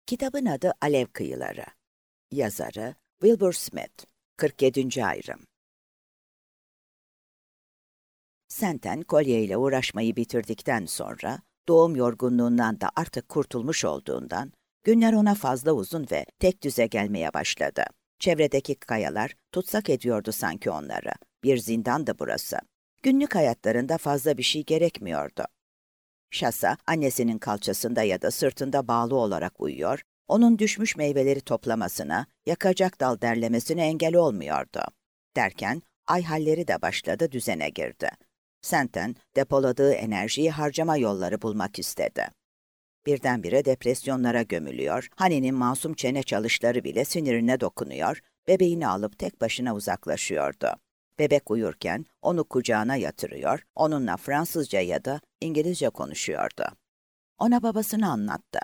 Kitabın adı Alev Kıyıları. Yazarı Wilbur Smith. 47. ayrım. Senten kolyeyle uğraşmayı bitirdikten sonra, doğum yorgunluğundan da artık kurtulmuş olduğundan, günler ona fazla uzun ve tek düze gelmeye başladı. Çevredeki kayalar tutsak ediyordu sanki onları. Bir zindandı burası. Günlük hayatlarında fazla bir şey gerekmiyordu. Şasa, annesinin kalçasında ya da sırtında bağlı olarak uyuyor, onun düşmüş meyveleri toplamasına, yakacak dal derlemesine engel olmuyordu. Derken, ay halleri de başladı, düzene girdi. Senten, depoladığı enerjiyi harcama yolları bulmak istedi. Birdenbire depresyonlara gömülüyor, Hani'nin masum çene çalışları bile sinirine dokunuyor, bebeğini alıp tek başına uzaklaşıyordu. Bebek uyurken onu kucağına yatırıyor, onunla Fransızca ya da İngilizce konuşuyordu. Ona babasını anlattı.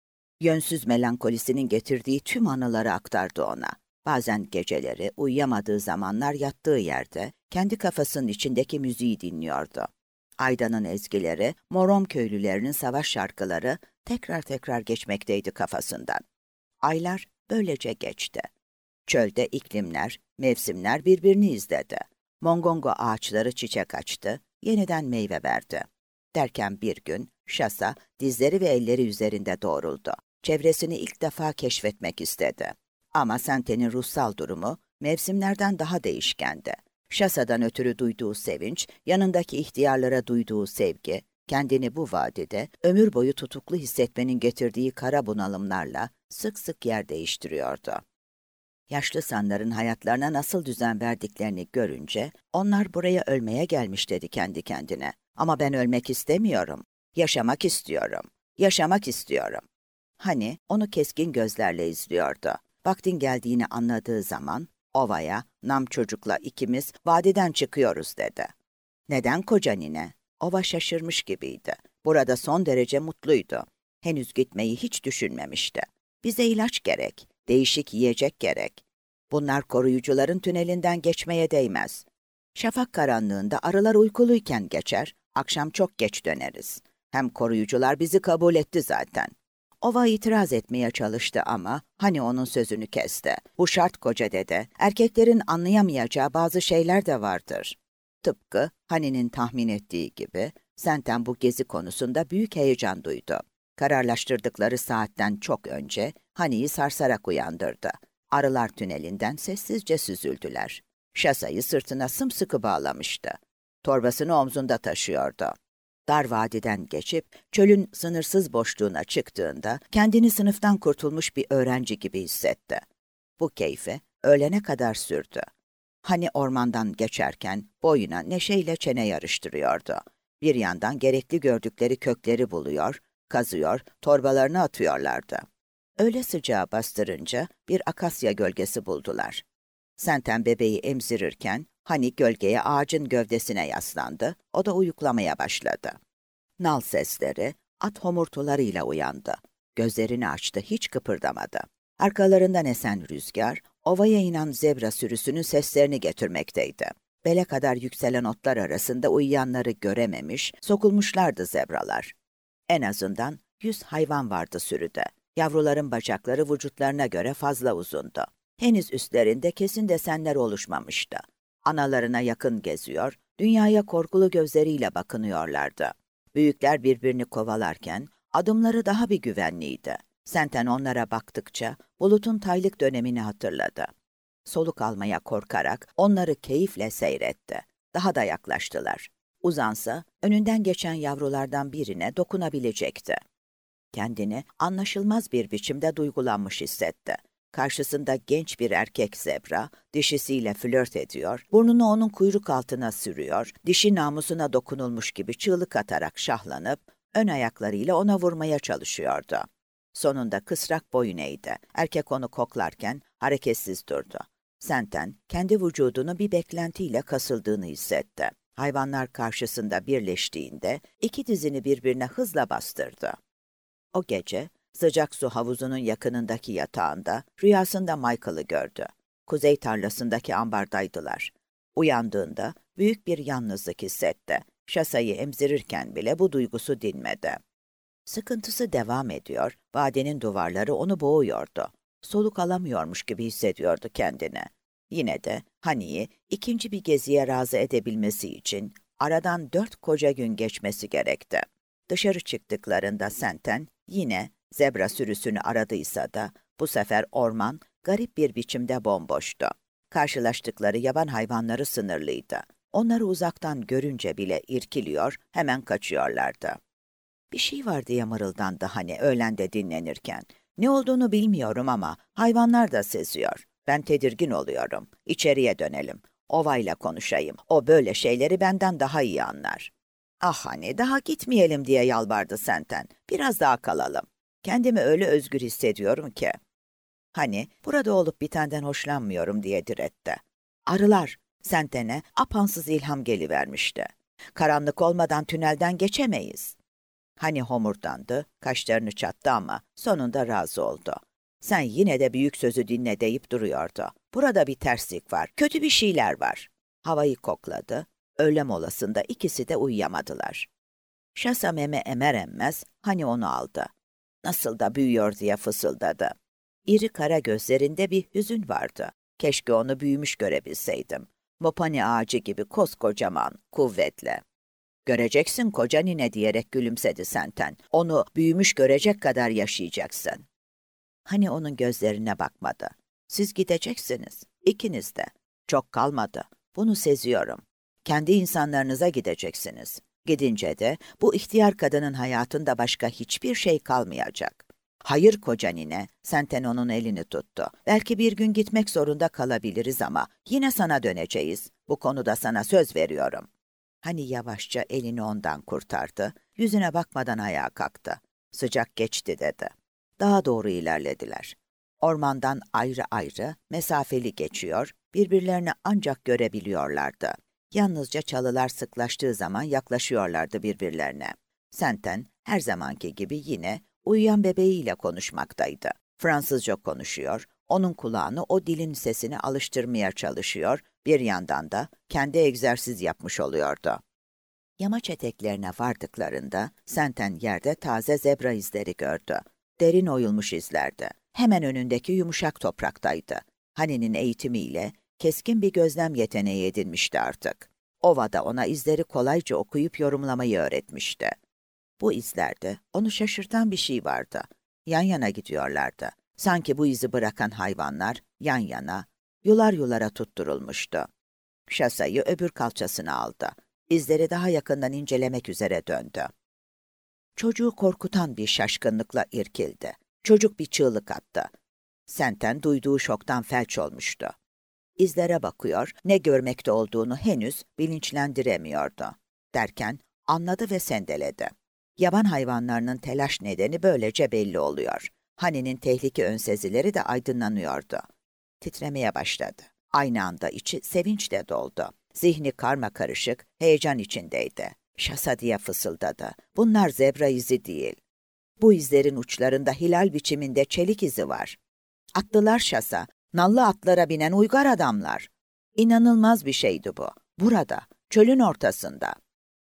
Yönsüz melankolisinin getirdiği tüm anıları aktardı ona. Bazen geceleri, uyuyamadığı zamanlar yattığı yerde, kendi kafasının içindeki müziği dinliyordu. Ayda'nın ezgileri, Morom köylülerinin savaş şarkıları tekrar tekrar geçmekteydi kafasından. Aylar böylece geçti. Çölde iklimler, mevsimler birbirini izledi. Mongongo ağaçları çiçek açtı, yeniden meyve verdi. Derken bir gün Şasa dizleri ve elleri üzerinde doğruldu. Çevresini ilk defa keşfetmek istedi. Ama Senten'in ruhsal durumu mevsimlerden daha değişkendi. Şasa'dan ötürü duyduğu sevinç, yanındaki ihtiyarlara duyduğu sevgi, kendini bu vadide ömür boyu tutuklu hissetmenin getirdiği kara bunalımlarla sık sık yer değiştiriyordu. Yaşlı sanların hayatlarına nasıl düzen verdiklerini görünce, onlar buraya ölmeye gelmiş dedi kendi kendine. Ama ben ölmek istemiyorum. Yaşamak istiyorum. Yaşamak istiyorum. Hani onu keskin gözlerle izliyordu. Vaktin geldiğini anladığı zaman, ovaya, nam çocukla ikimiz vadiden çıkıyoruz dedi. Neden koca nine? Ova şaşırmış gibiydi. Burada son derece mutluydu. Henüz gitmeyi hiç düşünmemişti. Bize ilaç gerek, değişik yiyecek gerek. Bunlar koruyucuların tünelinden geçmeye değmez. Şafak karanlığında arılar uykuluyken geçer, akşam çok geç döneriz. Hem koruyucular bizi kabul etti zaten. Ova itiraz etmeye çalıştı ama hani onun sözünü kesti. Bu şart koca dede, erkeklerin anlayamayacağı bazı şeyler de vardır. Tıpkı Hani'nin tahmin ettiği gibi, Senten bu gezi konusunda büyük heyecan duydu. Kararlaştırdıkları saatten çok önce Hani'yi sarsarak uyandırdı. Arılar tünelinden sessizce süzüldüler. Şasayı sırtına sımsıkı bağlamıştı. Torbasını omzunda taşıyordu. Dar vadiden geçip çölün sınırsız boşluğuna çıktığında kendini sınıftan kurtulmuş bir öğrenci gibi hissetti. Bu keyfi öğlene kadar sürdü. Hani ormandan geçerken boyuna neşeyle çene yarıştırıyordu. Bir yandan gerekli gördükleri kökleri buluyor, kazıyor, torbalarına atıyorlardı. Öğle sıcağı bastırınca bir akasya gölgesi buldular. Senten bebeği emzirirken Hani gölgeye ağacın gövdesine yaslandı, o da uyuklamaya başladı. Nal sesleri, at homurtularıyla uyandı. Gözlerini açtı, hiç kıpırdamadı. Arkalarından esen rüzgar, ovaya inen zebra sürüsünün seslerini getirmekteydi. Bele kadar yükselen otlar arasında uyuyanları görememiş, sokulmuşlardı zebralar. En azından 100 hayvan vardı sürüde. Yavruların bacakları vücutlarına göre fazla uzundu. Henüz üstlerinde kesin desenler oluşmamıştı. Analarına yakın geziyor, dünyaya korkulu gözleriyle bakınıyorlardı. Büyükler birbirini kovalarken adımları daha bir güvenliydi. Senten onlara baktıkça bulutun taylık dönemini hatırladı. Soluk almaya korkarak onları keyifle seyretti. Daha da yaklaştılar. Uzansa önünden geçen yavrulardan birine dokunabilecekti. Kendini anlaşılmaz bir biçimde duygulanmış hissetti. Karşısında genç bir erkek zebra, dişisiyle flört ediyor, burnunu onun kuyruk altına sürüyor, dişi namusuna dokunulmuş gibi çığlık atarak şahlanıp, ön ayaklarıyla ona vurmaya çalışıyordu. Sonunda kısrak boyun eğdi. Erkek onu koklarken hareketsiz durdu. Senten, kendi vücudunu bir beklentiyle kasıldığını hissetti. Hayvanlar karşısında birleştiğinde iki dizini birbirine hızla bastırdı. O gece sıcak su havuzunun yakınındaki yatağında rüyasında Michael'ı gördü. Kuzey tarlasındaki ambardaydılar. Uyandığında büyük bir yalnızlık hissetti. Şasayı emzirirken bile bu duygusu dinmedi. Sıkıntısı devam ediyor, vadenin duvarları onu boğuyordu. Soluk alamıyormuş gibi hissediyordu kendini. Yine de Hani'yi ikinci bir geziye razı edebilmesi için aradan 4 koca gün geçmesi gerekti. Dışarı çıktıklarında Senten yine zebra sürüsünü aradıysa da bu sefer orman garip bir biçimde bomboştu. Karşılaştıkları yaban hayvanları sınırlıydı. Onları uzaktan görünce bile irkiliyor, hemen kaçıyorlardı. Bir şey var diye mırıldandı hani öğlende dinlenirken. Ne olduğunu bilmiyorum ama hayvanlar da seziyor. Ben tedirgin oluyorum. İçeriye dönelim. Ovayla konuşayım. O böyle şeyleri benden daha iyi anlar. Ah hani daha gitmeyelim diye yalvardı Senten. Biraz daha kalalım. Kendimi öyle özgür hissediyorum ki. Hani burada olup bitenden hoşlanmıyorum diye diretti. Arılar, Senten'e apansız ilham gelivermişti. Karanlık olmadan tünelden geçemeyiz. Hani homurdandı, kaşlarını çattı ama sonunda razı oldu. Sen yine de büyük sözü dinle deyip duruyordu. Burada bir terslik var, kötü bir şeyler var. Havayı kokladı, öğle molasında ikisi de uyuyamadılar. Şasa meme emer emmez hani onu aldı. Nasıl da büyüyor diye fısıldadı. İri kara gözlerinde bir hüzün vardı. Keşke onu büyümüş görebilseydim. Mopani ağacı gibi koskocaman, kuvvetli. Göreceksin koca nine diyerek gülümsedi Senten. Onu büyümüş görecek kadar yaşayacaksın. Hani onun gözlerine bakmadı. Siz gideceksiniz, ikiniz de. Çok kalmadı. Bunu seziyorum. Kendi insanlarınıza gideceksiniz. Gidince de bu ihtiyar kadının hayatında başka hiçbir şey kalmayacak. Hayır koca nine, Senten onun elini tuttu. Belki bir gün gitmek zorunda kalabiliriz ama yine sana döneceğiz. Bu konuda sana söz veriyorum. Hani yavaşça elini ondan kurtardı, yüzüne bakmadan ayağa kalktı. Sıcak geçti dedi. Daha doğru ilerlediler. Ormandan ayrı ayrı, mesafeli geçiyor, birbirlerini ancak görebiliyorlardı. Yalnızca çalılar sıklaştığı zaman yaklaşıyorlardı birbirlerine. Senten her zamanki gibi yine uyuyan bebeğiyle konuşmaktaydı. Fransızca konuşuyor, onun kulağını o dilin sesine alıştırmaya çalışıyor, bir yandan da kendi egzersiz yapmış oluyordu. Yamaç eteklerine vardıklarında Senten yerde taze zebra izleri gördü. Derin oyulmuş izlerdi. Hemen önündeki yumuşak topraktaydı. Hani'nin eğitimiyle keskin bir gözlem yeteneği edinmişti artık. Ovada ona izleri kolayca okuyup yorumlamayı öğretmişti. Bu izlerde onu şaşırtan bir şey vardı. Yan yana gidiyorlardı. Sanki bu izi bırakan hayvanlar yan yana, yular yulara tutturulmuştu. Şasayı öbür kalçasına aldı. İzleri daha yakından incelemek üzere döndü. Çocuğu korkutan bir şaşkınlıkla irkildi. Çocuk bir çığlık attı. Senten duyduğu şoktan felç olmuştu. İzlere bakıyor, ne görmekte olduğunu henüz bilinçlendiremiyordu. Derken anladı ve sendeledi. Yaban hayvanlarının telaş nedeni böylece belli oluyor. Hani'nin tehlike önsezileri de aydınlanıyordu. Titremeye başladı. Aynı anda içi sevinçle doldu. Zihni karmakarışık, heyecan içindeydi. Şasa diye fısıldadı. Bunlar zebra izi değil. Bu izlerin uçlarında hilal biçiminde çelik izi var. Atlılar Şasa, nallı atlara binen uygar adamlar. İnanılmaz bir şeydi bu. Burada, çölün ortasında.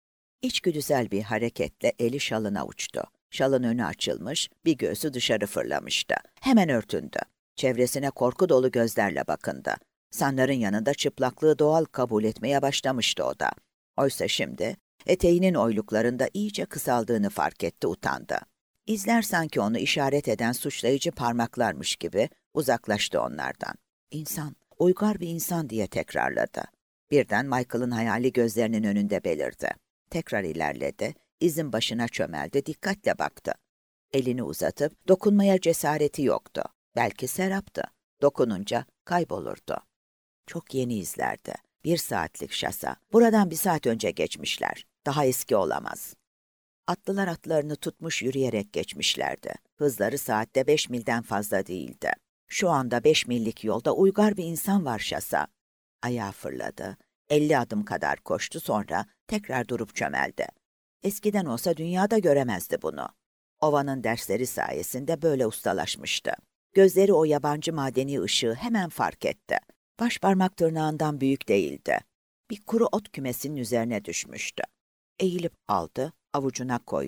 İçgüdüsel bir hareketle eli şalına uçtu. Şalın önü açılmış, bir göğsü dışarı fırlamıştı. Hemen örtündü. Çevresine korku dolu gözlerle bakındı. Sanların yanında çıplaklığı doğal kabul etmeye başlamıştı o da. Oysa şimdi eteğinin oyluklarında iyice kısaldığını fark etti, utandı. İzler sanki onu işaret eden suçlayıcı parmaklarmış gibi uzaklaştı onlardan. İnsan, uygar bir insan diye tekrarladı. Birden Michael'ın hayali gözlerinin önünde belirdi. Tekrar ilerledi, izin başına çömeldi, dikkatle baktı. Elini uzatıp dokunmaya cesareti yoktu. Belki seraptı. Dokununca kaybolurdu. Çok yeni izlerdi. 1 saatlik şasa. Buradan 1 saat önce geçmişler. Daha eski olamaz. Atlılar atlarını tutmuş yürüyerek geçmişlerdi. Hızları saatte 5 milden fazla değildi. Şu anda 5 millik yolda uygar bir insan var şasa. Ayağı fırladı. 50 adım kadar koştu, sonra tekrar durup çömeldi. Eskiden olsa dünyada göremezdi bunu. Ovanın dersleri sayesinde böyle ustalaşmıştı. Gözleri o yabancı madeni ışığı hemen fark etti. Başparmak tırnağından büyük değildi. Bir kuru ot kümesinin üzerine düşmüştü. Eğilip aldı, avucuna koydu,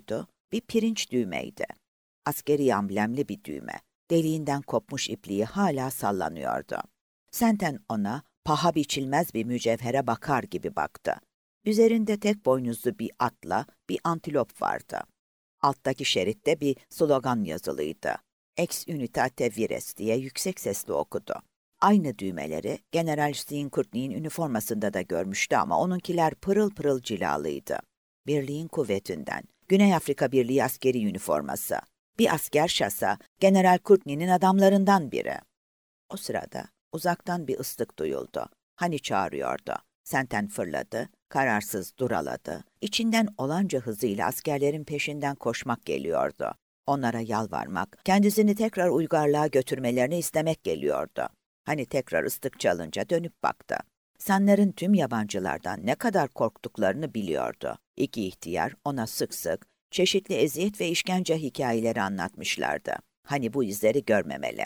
Bir pirinç düğmeydi. Askeri amblemli bir düğme. Deliğinden kopmuş ipliği hala sallanıyordu. Senten ona paha biçilmez bir mücevhere bakar gibi baktı. Üzerinde tek boynuzlu bir atla bir antilop vardı. Alttaki şeritte bir slogan yazılıydı. Ex unitate vires diye yüksek sesle okudu. Aynı düğmeleri General Steenkurt'un üniformasında da görmüştü ama onunkiler pırıl pırıl cilalıydı. Birliğin kuvvetinden, Güney Afrika Birliği askeri üniforması. Bir asker şasa, General Courtney'nin adamlarından biri. O sırada uzaktan bir ıslık duyuldu. Hani çağırıyordu. Senten fırladı, kararsız duraladı. İçinden olanca hızıyla askerlerin peşinden koşmak geliyordu. Onlara yalvarmak, kendisini tekrar uygarlığa götürmelerini istemek geliyordu. Hani tekrar ıslık çalınca dönüp baktı. Sanların tüm yabancılardan ne kadar korktuklarını biliyordu. İki ihtiyar ona sık sık çeşitli eziyet ve işkence hikayeleri anlatmışlardı. Hani bu izleri görmemeli.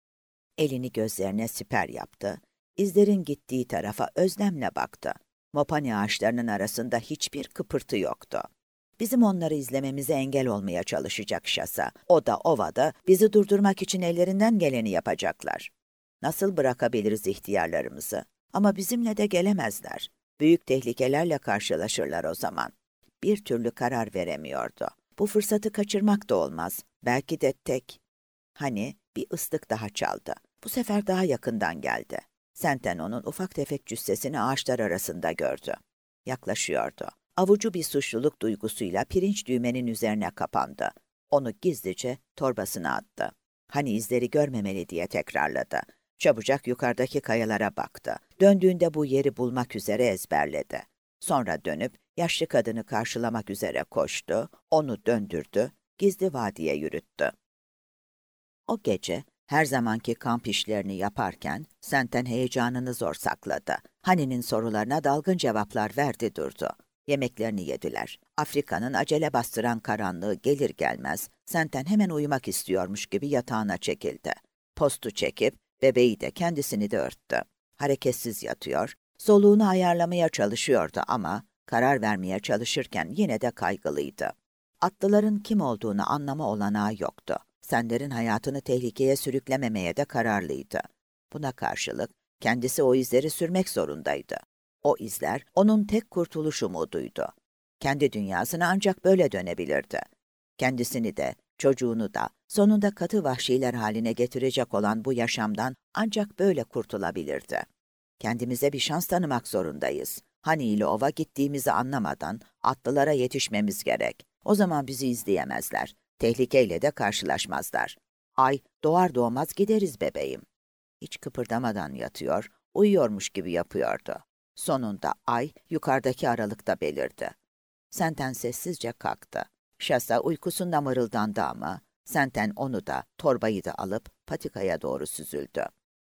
Elini gözlerine siper yaptı. İzlerin gittiği tarafa özlemle baktı. Mopani ağaçlarının arasında hiçbir kıpırtı yoktu. Bizim onları izlememize engel olmaya çalışacak şasa. O da ovada bizi durdurmak için ellerinden geleni yapacaklar. Nasıl bırakabiliriz ihtiyarlarımızı? Ama bizimle de gelemezler. Büyük tehlikelerle karşılaşırlar o zaman. Bir türlü karar veremiyordu. Bu fırsatı kaçırmak da olmaz. Belki de tek. Hani bir ıslık daha çaldı. Bu sefer daha yakından geldi. Senten onun ufak tefek cüssesini ağaçlar arasında gördü. Yaklaşıyordu. Avucu bir suçluluk duygusuyla pirinç düğmenin üzerine kapandı. Onu gizlice torbasına attı. Hani izleri görmemeli diye tekrarladı. Çabucak yukarıdaki kayalara baktı. Döndüğünde bu yeri bulmak üzere ezberledi. Sonra dönüp yaşlı kadını karşılamak üzere koştu, onu döndürdü, gizli vadiye yürüttü. O gece her zamanki kamp işlerini yaparken Senten heyecanını zor sakladı. Hani'nin sorularına dalgın cevaplar verdi durdu. Yemeklerini yediler. Afrika'nın acele bastıran karanlığı gelir gelmez Senten hemen uyumak istiyormuş gibi yatağına çekildi. Postu çekip bebeği de kendisini de örttü. Hareketsiz yatıyor, soluğunu ayarlamaya çalışıyordu ama karar vermeye çalışırken yine de kaygılıydı. Atlıların kim olduğunu anlama olanağı yoktu. Sender'in hayatını tehlikeye sürüklememeye de kararlıydı. Buna karşılık kendisi o izleri sürmek zorundaydı. O izler onun tek kurtuluş umuduydu. Kendi dünyasına ancak böyle dönebilirdi. Kendisini de, çocuğunu da sonunda katı vahşiler haline getirecek olan bu yaşamdan ancak böyle kurtulabilirdi. Kendimize bir şans tanımak zorundayız. Hani ile ova gittiğimizi anlamadan atlılara yetişmemiz gerek. O zaman bizi izleyemezler. Tehlikeyle de karşılaşmazlar. Ay doğar doğmaz gideriz bebeğim. Hiç kıpırdamadan yatıyor, uyuyormuş gibi yapıyordu. Sonunda ay yukarıdaki aralıkta belirdi. Senten sessizce kalktı. Şasa uykusunda mırıldandı ama Senten onu da, torbayı da alıp patikaya doğru süzüldü.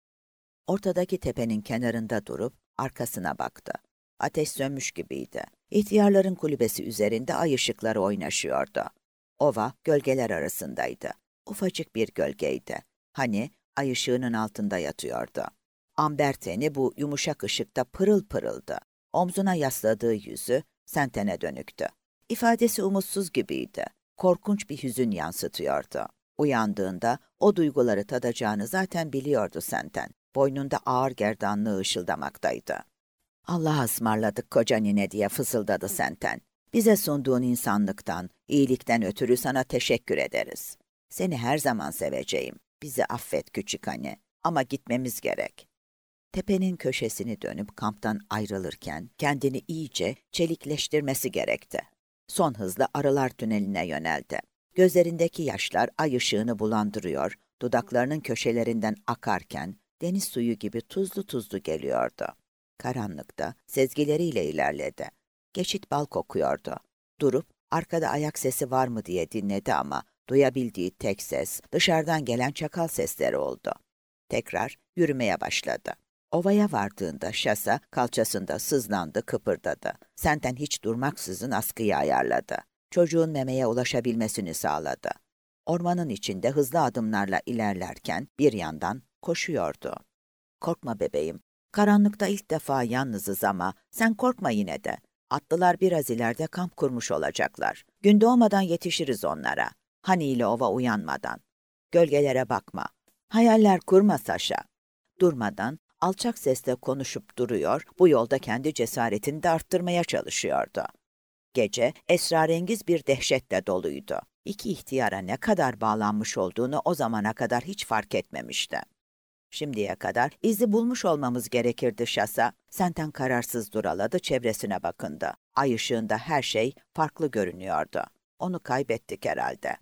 Ortadaki tepenin kenarında durup arkasına baktı. Ateş sönmüş gibiydi. İhtiyarların kulübesi üzerinde ay ışıkları oynaşıyordu. Ova gölgeler arasındaydı. Ufacık bir gölgeydi. Hani ay ışığının altında yatıyordu. Amber teni bu yumuşak ışıkta pırıl pırıldı. Omzuna yasladığı yüzü Senten'e dönüktü. İfadesi umutsuz gibiydi. Korkunç bir hüzün yansıtıyordu. Uyandığında o duyguları tadacağını zaten biliyordu Senten. Boynunda ağır gerdanlığı ışıldamaktaydı. "Allah'a ısmarladık koca nine" diye fısıldadı Senten. "Bize sunduğun insanlıktan, iyilikten ötürü sana teşekkür ederiz. Seni her zaman seveceğim. Bizi affet küçük anne. Ama gitmemiz gerek." Tepenin köşesini dönüp kamptan ayrılırken kendini iyice çelikleştirmesi gerekti. Son hızla Arılar Tüneli'ne yöneldi. Gözlerindeki yaşlar ay ışığını bulandırıyor, dudaklarının köşelerinden akarken deniz suyu gibi tuzlu tuzlu geliyordu. Karanlıkta sezgileriyle ilerledi. Geçit bal kokuyordu. Durup arkada ayak sesi var mı diye dinledi ama duyabildiği tek ses dışarıdan gelen çakal sesleri oldu. Tekrar yürümeye başladı. Ovaya vardığında şasa kalçasında sızlandı, kıpırdadı. Senten hiç durmaksızın askıyı ayarladı. Çocuğun memeye ulaşabilmesini sağladı. Ormanın içinde hızlı adımlarla ilerlerken bir yandan koşuyordu. "Korkma bebeğim. Karanlıkta ilk defa yalnızız ama sen korkma yine de. Atlılar biraz ileride kamp kurmuş olacaklar. Gün doğmadan yetişiriz onlara. Hani ova uyanmadan. Gölgelere bakma. Hayaller kurma Saşa. Durmadan, alçak sesle konuşup duruyor, bu yolda kendi cesaretini de arttırmaya çalışıyordu. Gece esrarengiz bir dehşetle doluydu. İki ihtiyara ne kadar bağlanmış olduğunu o zamana kadar hiç fark etmemişti. Şimdiye kadar izi bulmuş olmamız gerekirdi Şasa. Senten kararsız duraladı, çevresine bakındı. Ay ışığında her şey farklı görünüyordu. Onu kaybettik herhalde.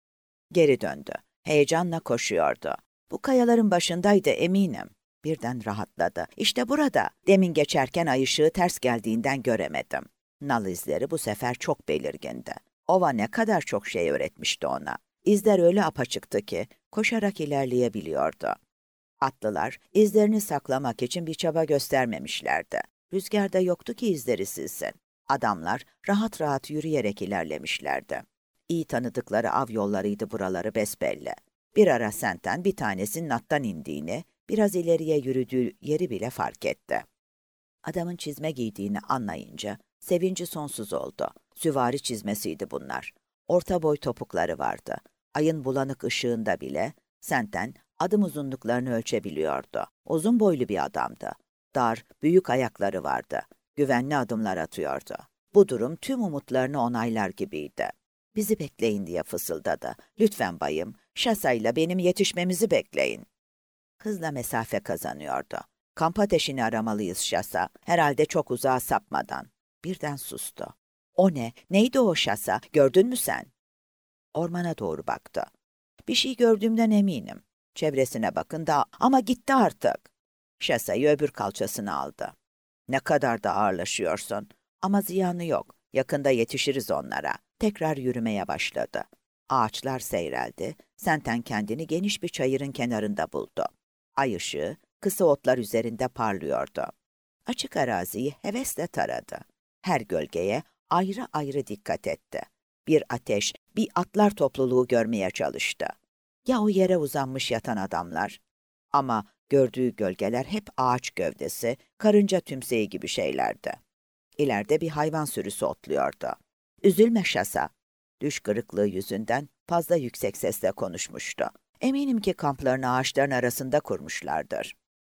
Geri döndü. Heyecanla koşuyordu. Bu kayaların başındaydı eminim. Birden rahatladı. İşte burada. Demin geçerken ay ışığı ters geldiğinden göremedim. Nal izleri bu sefer çok belirgindi. Ova ne kadar çok şey öğretmişti ona. İzler öyle apaçıktı ki koşarak ilerleyebiliyordu. Atlılar izlerini saklamak için bir çaba göstermemişlerdi. Rüzgarda yoktu ki izleri silsin. Adamlar rahat rahat yürüyerek ilerlemişlerdi. İyi tanıdıkları av yollarıydı buraları besbelli. Bir ara Senten bir tanesinin attan indiğini, biraz ileriye yürüdüğü yeri bile fark etti. Adamın çizme giydiğini anlayınca sevinci sonsuz oldu. Süvari çizmesiydi bunlar. Orta boy topukları vardı. Ayın bulanık ışığında bile Senten adım uzunluklarını ölçebiliyordu. Uzun boylu bir adamdı. Dar, büyük ayakları vardı. Güvenli adımlar atıyordu. Bu durum tüm umutlarını onaylar gibiydi. Bizi bekleyin diye fısıldadı. Lütfen bayım, Şasa'yla benim yetişmemizi bekleyin. Hızla mesafe kazanıyordu. Kamp ateşini aramalıyız Şasa. Herhalde çok uzağa sapmadan. Birden sustu. O ne? Neydi o Şasa? Gördün mü sen? Ormana doğru baktı. Bir şey gördüğümden eminim. Çevresine bakın da ama gitti artık. Şasa'yı öbür kalçasına aldı. Ne kadar da ağırlaşıyorsun. Ama ziyanı yok. Yakında yetişiriz onlara. Tekrar yürümeye başladı. Ağaçlar seyreldi. Senten kendini geniş bir çayırın kenarında buldu. Ay ışığı kısa otlar üzerinde parlıyordu. Açık araziyi hevesle taradı. Her gölgeye ayrı ayrı dikkat etti. Bir ateş, bir atlar topluluğu görmeye çalıştı. Ya o yere uzanmış yatan adamlar? Ama gördüğü gölgeler hep ağaç gövdesi, karınca tümseyi gibi şeylerdi. İleride bir hayvan sürüsü otluyordu. "Üzülme Şasa." Düş kırıklığı yüzünden fazla yüksek sesle konuşmuştu. "Eminim ki kamplarını ağaçların arasında kurmuşlardır."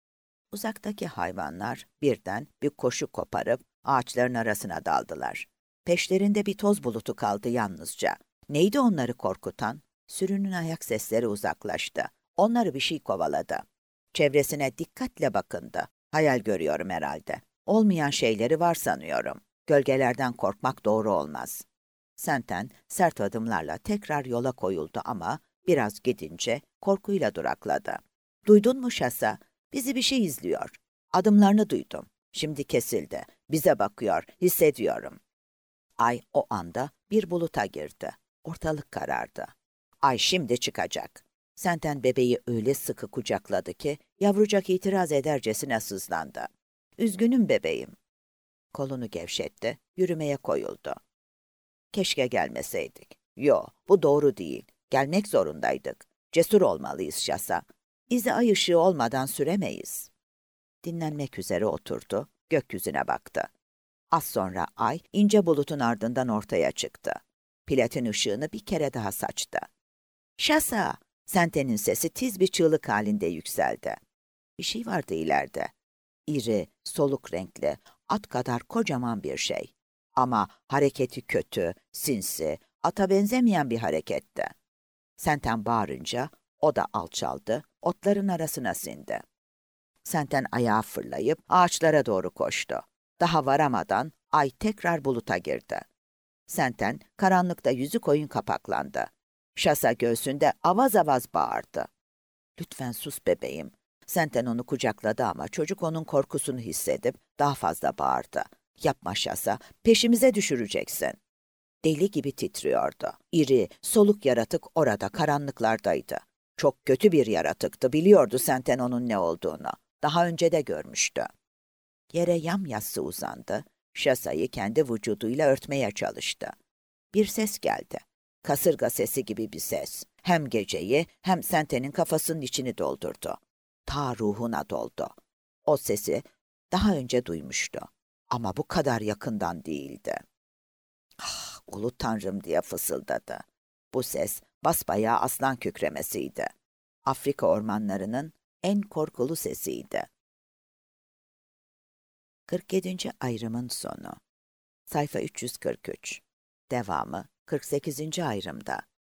Uzaktaki hayvanlar birden bir koşu koparıp ağaçların arasına daldılar. Peşlerinde bir toz bulutu kaldı yalnızca. Neydi onları korkutan? Sürünün ayak sesleri uzaklaştı. Onları bir şey kovaladı. Çevresine dikkatle bakındı. Hayal görüyorum herhalde. Olmayan şeyleri var sanıyorum. Gölgelerden korkmak doğru olmaz. Senten sert adımlarla tekrar yola koyuldu ama biraz gidince korkuyla durakladı. "Duydun mu Şasa? Bizi bir şey izliyor. Adımlarını duydum. Şimdi kesildi. Bize bakıyor, hissediyorum." Ay o anda bir buluta girdi. Ortalık karardı. Ay şimdi çıkacak. Senten bebeği öyle sıkı kucakladı ki yavrucak itiraz edercesine sızlandı. "Üzgünüm bebeğim." Kolunu gevşetti, yürümeye koyuldu. "Keşke gelmeseydik." "Yo, bu doğru değil. Gelmek zorundaydık. Cesur olmalıyız Şasa. İzi ay ışığı olmadan süremeyiz." Dinlenmek üzere oturdu, gökyüzüne baktı. Az sonra ay ince bulutun ardından ortaya çıktı. Platin ışığını bir kere daha saçtı. "Şasa!" Senten'in sesi tiz bir çığlık halinde yükseldi. Bir şey vardı ileride. İri, soluk renkli, at kadar kocaman bir şey. Ama hareketi kötü, sinsi, ata benzemeyen bir hareketti. Senten bağırınca o da alçaldı, otların arasına sindi. Senten ayağa fırlayıp ağaçlara doğru koştu. Daha varamadan ay tekrar buluta girdi. Senten karanlıkta yüzü koyun kapaklandı. Şasa göğsünde avaz avaz bağırdı. "Lütfen sus bebeğim." Senten onu kucakladı ama çocuk onun korkusunu hissedip daha fazla bağırdı. "Yapma Şasa, peşimize düşüreceksin." Deli gibi titriyordu. İri, soluk yaratık orada karanlıklardaydı. Çok kötü bir yaratıktı, biliyordu Senten onun ne olduğunu. Daha önce de görmüştü. Yere yamyassı uzandı, Şasa'yı kendi vücuduyla örtmeye çalıştı. Bir ses geldi. Kasırga sesi gibi bir ses. Hem geceyi hem Senten'in kafasının içini doldurdu. Ta ruhuna doldu. O sesi daha önce duymuştu. Ama bu kadar yakından değildi. Ah, ulu tanrım diye fısıldadı. Bu ses basbayağı aslan kükremesiydi. Afrika ormanlarının en korkulu sesiydi. 47. ayrımın sonu. Sayfa 343. Devamı 48. ayrımda.